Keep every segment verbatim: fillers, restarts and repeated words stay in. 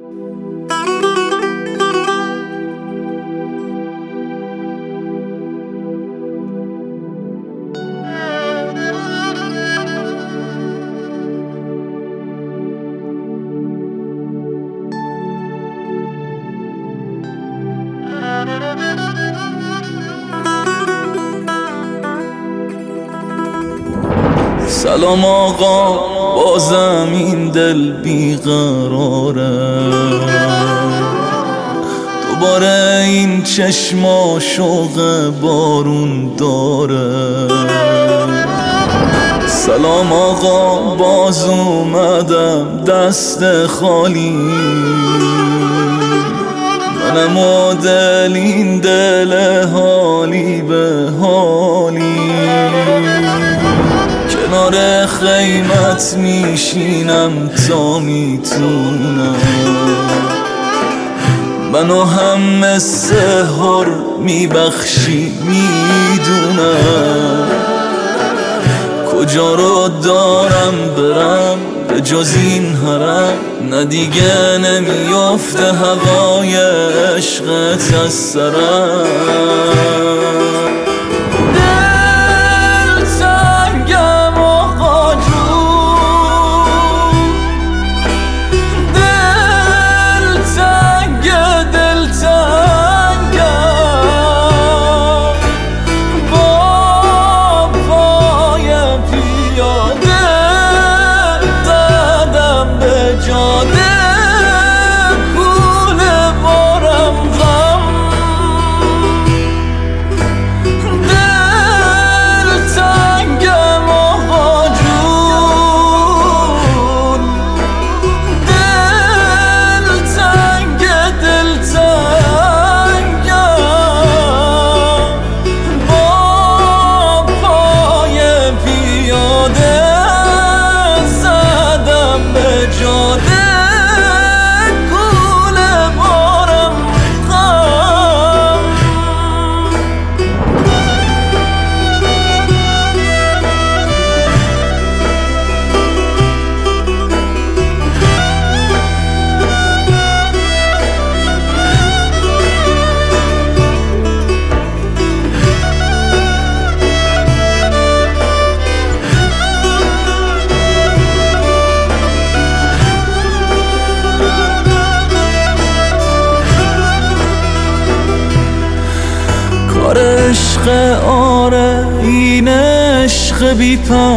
سلام آقا، بازم این دل بیقراره، دوباره این چشما شوق بارون داره. سلام آقا، باز اومدم دست خالی، منم و دل این دل حالی به حالی. کنار خیمت میشینم تا میتونم، منو هم مثل هر میبخشی میدونم. کجا رو دارم برم به جز این حرم، نه دیگه نمیافته هوای عشقت از سرم. عشق آره، این عشق بی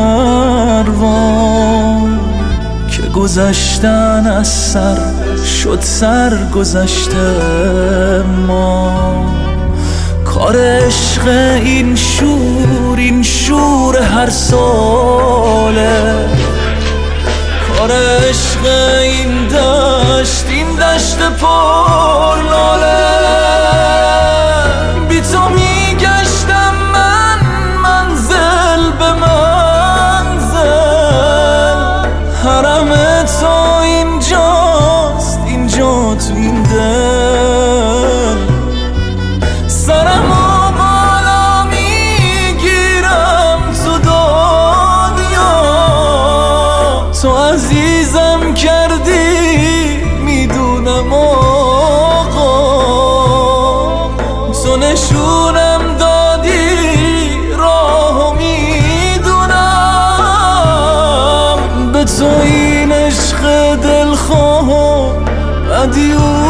پروا که گذشتن از سر شد سر گذشته ما. کار عشق این شور، این شور هر ساله، کار عشق این دشت، این دشت پر لاله. بی تو میگشتم من منزل به منزل، حرم تو اینجاست، اینجا تو این دل. سرمو بالا میگیرم تو دنیا، تو عزیزم کردی میدونم آقا، تو نشونم دادی راهو میدونم. به تو این عشق دلخواه ادیو